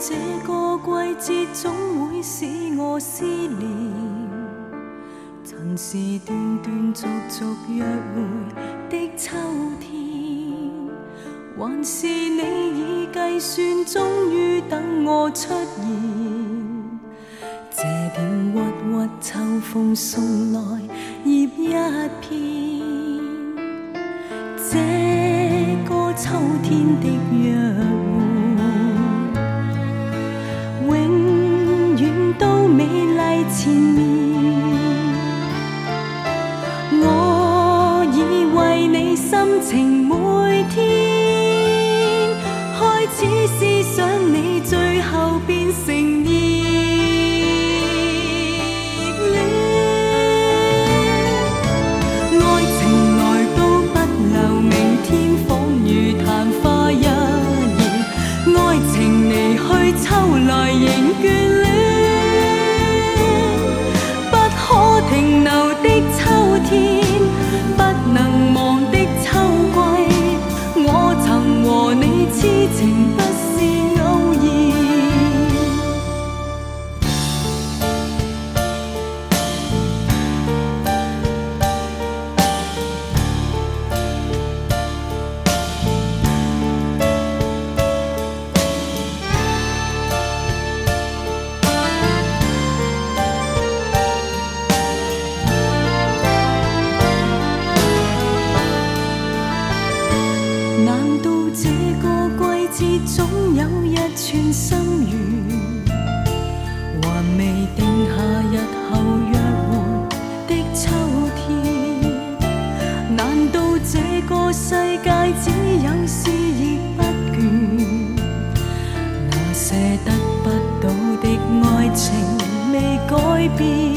这个季节总会使我思念，曾是断断续续约会的秋天，还是你已计算，终于等我出现？这点郁郁秋风送来叶一片，这个秋天的约会，永远都美丽缠绵。我已为你心情每天，开始思想你，最后变成热恋。爱情来到不留明天，仿如曇花一現，愛情離去，秋來仍眷戀，不可停留的秋天，不能忘的秋季，我曾和你痴情不是偶然。難道這個季節總有一串心願，還未定下日後約會的秋天？難道這個世界只有詩意不倦？那些得不到的愛情未改變？